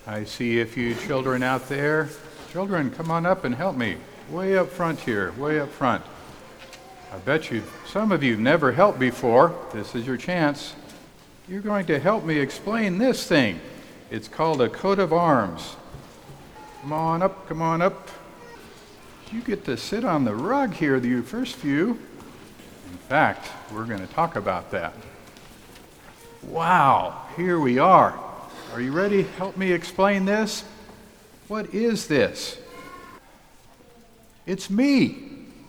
I see a few children out there. Children, come on up and help me. Way up front here, way up front. I bet you, some of you have never helped before. This is your chance. You're going to help me explain this thing. It's called a coat of arms. Come on up, come on up. You get to sit on the rug here, the first few. In fact, we're going to talk about that. Wow, here we are. Are you ready? Help me explain this. What is this? It's me.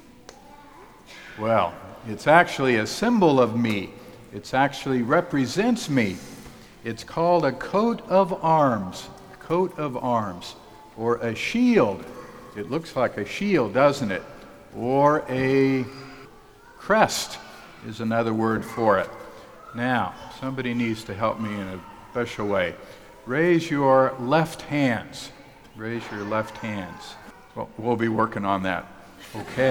Well, it's actually a symbol of me. It actually represents me. It's called a coat of arms. Coat of arms. Or a shield. It looks like a shield, doesn't it? Or a crest is another word for it. Now, somebody needs to help me in a special way. Raise your left hands. Raise your left hands. Well, we'll be working on that. Okay.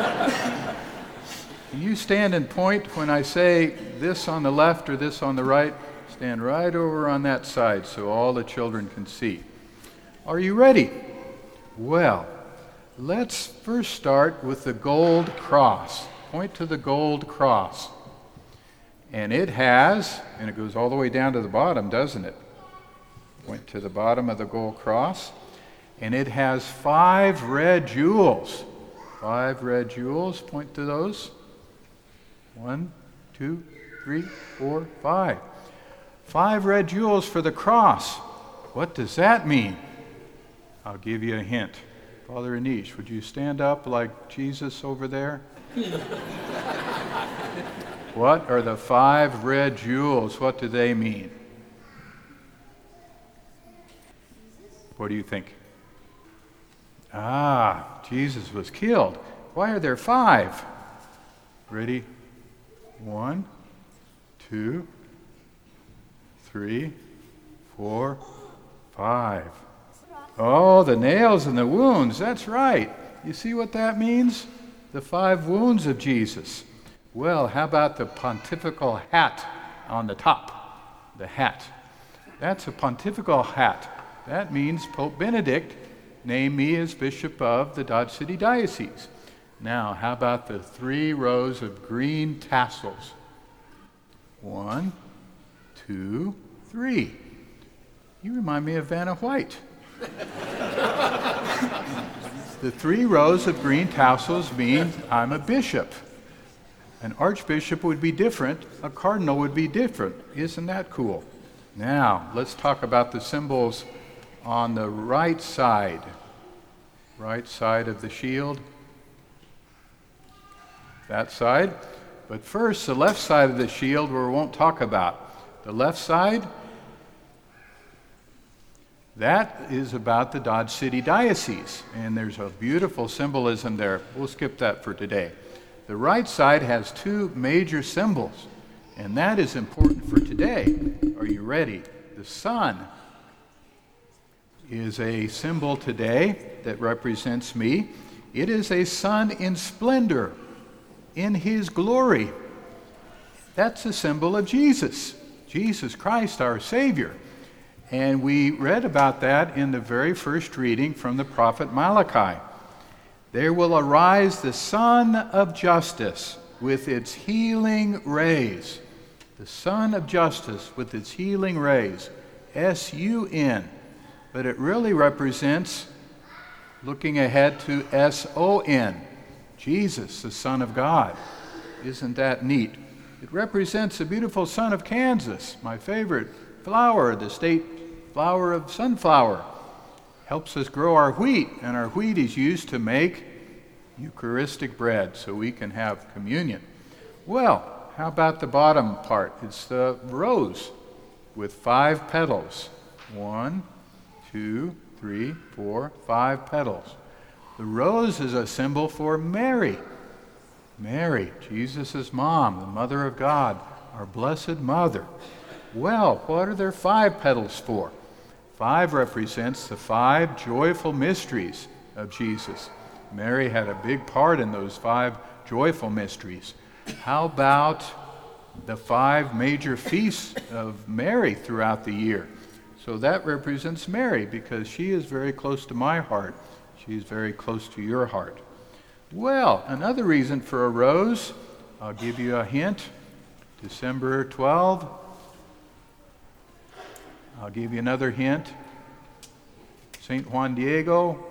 Can you stand and point when I say this on the left or this on the right? Stand right over on that side so all the children can see. Are you ready? Well, let's first start with the gold cross. Point to the gold cross. And it has, and it goes all the way down to the bottom, doesn't it? Point to the bottom of the gold cross. And it has 5 red jewels. 5 red jewels. Point to those. 1, 2, 3, 4, 5. 5 red jewels for the cross. What does that mean? I'll give you a hint. Father Anish, would you stand up like Jesus over there? What are the 5 red jewels? What do they mean? What do you think? Jesus was killed. Why are there 5? Ready? 1, 2, 3, 4, 5. Oh, the nails and the wounds. That's right. You see what that means? The 5 wounds of Jesus. Well, how about the pontifical hat on the top? The hat. That's a pontifical hat. That means Pope Benedict named me as Bishop of the Dodge City Diocese. Now, how about the 3 rows of green tassels? 1, 2, 3. You remind me of Vanna White. The 3 rows of green tassels mean I'm a bishop. An archbishop would be different. A cardinal would be different. Isn't that cool? Now, let's talk about the symbols on the right side of the shield. That side. But first, the left side of the shield we won't talk about. The left side, that is about the Dodge City Diocese. And there's a beautiful symbolism there. We'll skip that for today. The right side has 2 major symbols. And that is important for today. Are you ready? The sun is a symbol today that represents me. It is a sun in splendor, in his glory. That's a symbol of Jesus, Jesus Christ, our Savior. And we read about that in the very first reading from the prophet Malachi. There will arise the sun of justice with its healing rays. The sun of justice with its healing rays. S-U-N. But it really represents looking ahead to S-O-N. Jesus, the Son of God. Isn't that neat? It represents the beautiful sun of Kansas, my favorite flower, the state flower of sunflower. Helps us grow our wheat, and our wheat is used to make Eucharistic bread so we can have communion. Well, how about the bottom part? It's the rose with 5 petals. 1, 2, 3, 4, 5 petals. The rose is a symbol for Mary. Mary, Jesus' mom, the Mother of God, our Blessed Mother. Well, what are there 5 petals for? 5 represents the 5 joyful mysteries of Jesus. Mary had a big part in those 5 joyful mysteries. How about the 5 major feasts of Mary throughout the year? So that represents Mary, because she is very close to my heart. She's very close to your heart. Well, another reason for a rose, I'll give you a hint. December 12. I'll give you another hint. St. Juan Diego.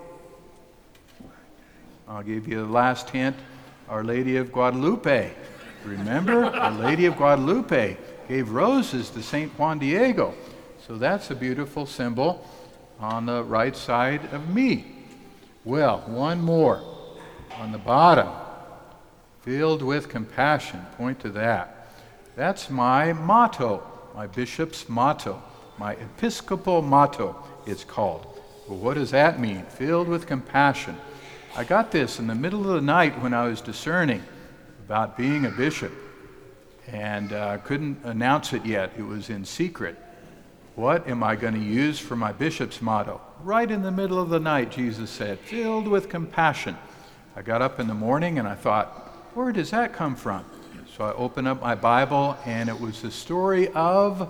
I'll give you the last hint. Our Lady of Guadalupe. Remember? Our Lady of Guadalupe gave roses to St. Juan Diego. So that's a beautiful symbol on the right side of me. Well, one more. On the bottom, filled with compassion. Point to that. That's my motto, my bishop's motto, my episcopal motto, it's called. Well, what does that mean? Filled with compassion. I got this in the middle of the night when I was discerning about being a bishop, and couldn't announce it yet. It was in secret. What am I going to use for my bishop's motto? Right in the middle of the night, Jesus said, filled with compassion. I got up in the morning and I thought, where does that come from? So I opened up my Bible, and it was the story of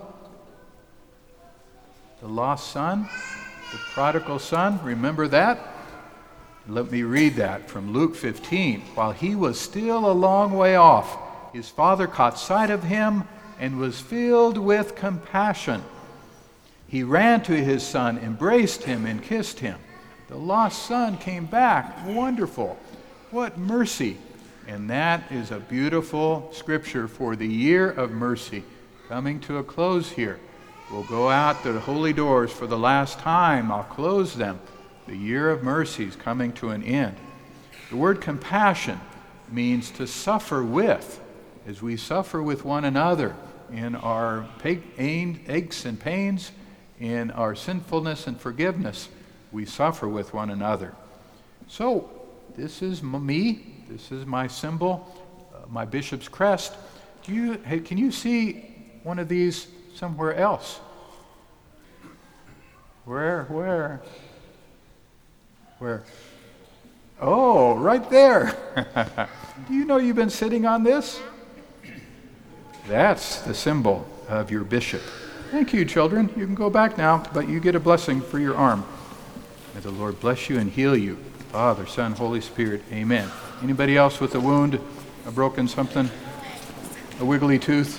the lost son, the prodigal son. Remember that? Let me read that from Luke 15. While he was still a long way off, his father caught sight of him and was filled with compassion. He ran to his son, embraced him, and kissed him. The lost son came back. Wonderful. What mercy. And that is a beautiful scripture for the year of mercy coming to a close here. We'll go out to the holy doors for the last time. I'll close them. The year of mercy is coming to an end. The word compassion means to suffer with, as we suffer with one another in our aches and pains, in our sinfulness and forgiveness. We suffer with one another. So, this is me. This is my symbol, my bishop's crest. Can you see one of these somewhere else? Where? Oh, right there. Do you know you've been sitting on this? That's the symbol of your bishop. Thank you, children. You can go back now, but you get a blessing for your arm. May the Lord bless you and heal you. Father, Son, Holy Spirit. Amen. Anybody else with a wound, a broken something, a wiggly tooth?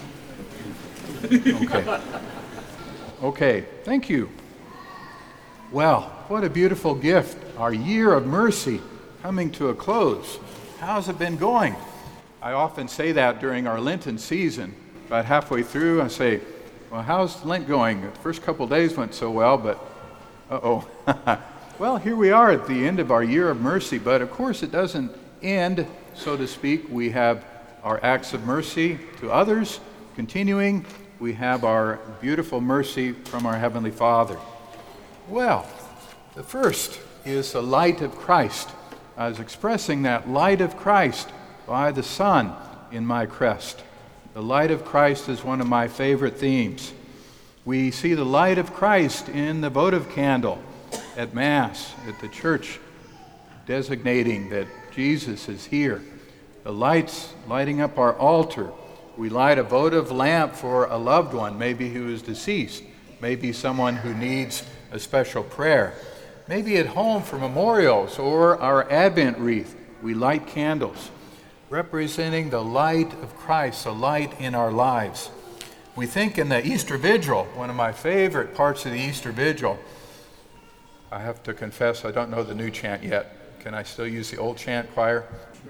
Okay. Thank you. Well, what a beautiful gift. Our year of mercy coming to a close. How's it been going? I often say that during our Lenten season. About halfway through, I say, well, how's Lent going? The first couple days went so well, but uh-oh. Well, here we are at the end of our year of mercy, but of course it doesn't end, so to speak. We have our acts of mercy to others. Continuing, we have our beautiful mercy from our Heavenly Father. Well, the first is the light of Christ. I was expressing that light of Christ by the sun in my crest. The light of Christ is one of my favorite themes. We see the light of Christ in the votive candle at Mass, at the church, designating that Jesus is here. The lights lighting up our altar. We light a votive lamp for a loved one, maybe who is deceased, maybe someone who needs a special prayer. Maybe at home for memorials or our Advent wreath, we light candles, representing the light of Christ, the light in our lives. We think in the Easter Vigil, one of my favorite parts of the Easter Vigil. I have to confess, I don't know the new chant yet. Can I still use the old chant, choir?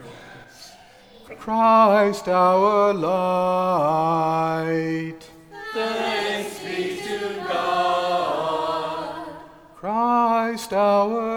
Christ our light. Thanks be to God. Christ our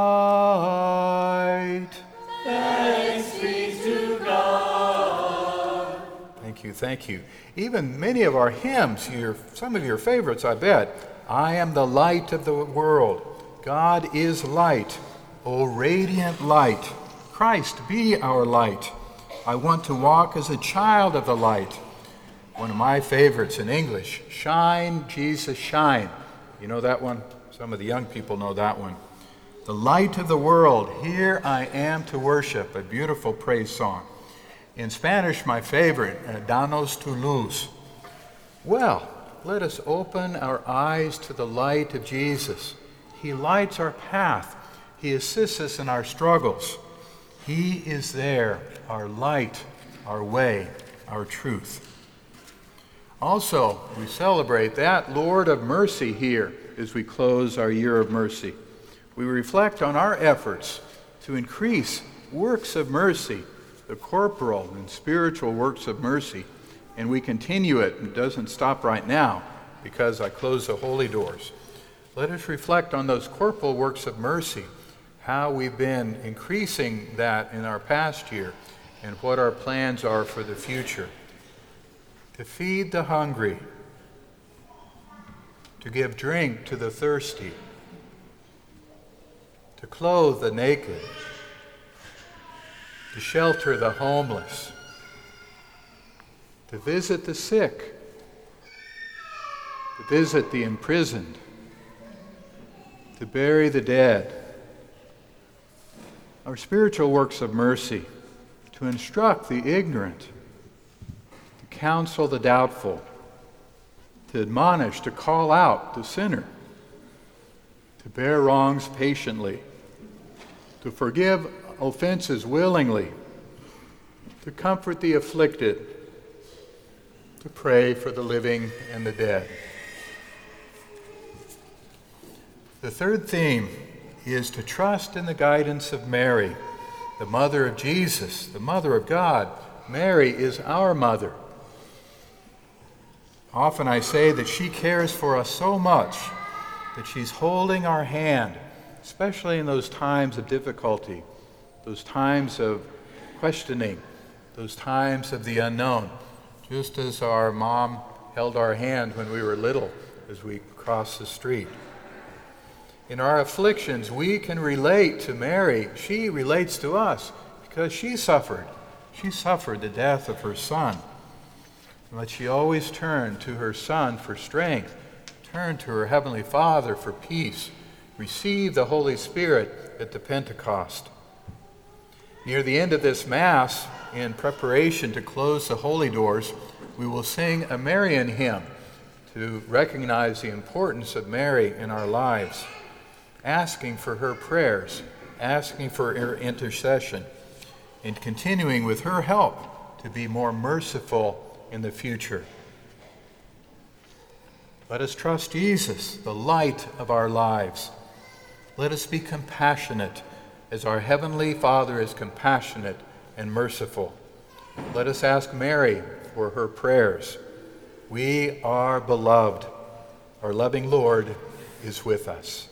light. Thanks be to God. Thank you. Even many of our hymns, some of your favorites, I bet. I am the light of the world. God is light. O radiant light. Christ be our light. I want to walk as a child of the light. One of my favorites in English, shine, Jesus, shine. You know that one? Some of the young people know that one. The light of the world, here I am to worship, a beautiful praise song. In Spanish, my favorite, Danos tu luz. Well, let us open our eyes to the light of Jesus. He lights our path. He assists us in our struggles. He is there, our light, our way, our truth. Also, we celebrate that Lord of mercy here as we close our year of mercy. We reflect on our efforts to increase works of mercy, the corporal and spiritual works of mercy, and we continue it. It doesn't stop right now because I close the holy doors. Let us reflect on those corporal works of mercy, how we've been increasing that in our past year, and what our plans are for the future. To feed the hungry, to give drink to the thirsty, to clothe the naked, to shelter the homeless, to visit the sick, to visit the imprisoned, to bury the dead. Our spiritual works of mercy, to instruct the ignorant, to counsel the doubtful, to admonish, to call out the sinner, to bear wrongs patiently, to forgive offenses willingly, to comfort the afflicted, to pray for the living and the dead. The third theme is to trust in the guidance of Mary, the mother of Jesus, the mother of God. Mary is our mother. Often I say that she cares for us so much that she's holding our hand, especially in those times of difficulty, those times of questioning, those times of the unknown, just as our mom held our hand when we were little as we crossed the street. In our afflictions, we can relate to Mary. She relates to us because she suffered. She suffered the death of her son. But she always turned to her son for strength, turned to her Heavenly Father for peace, received the Holy Spirit at the Pentecost. Near the end of this Mass, in preparation to close the holy doors, we will sing a Marian hymn to recognize the importance of Mary in our lives, asking for her prayers, asking for her intercession, and continuing with her help to be more merciful in the future. Let us trust Jesus, the light of our lives. Let us be compassionate as our Heavenly Father is compassionate and merciful. Let us ask Mary for her prayers. We are beloved. Our loving Lord is with us.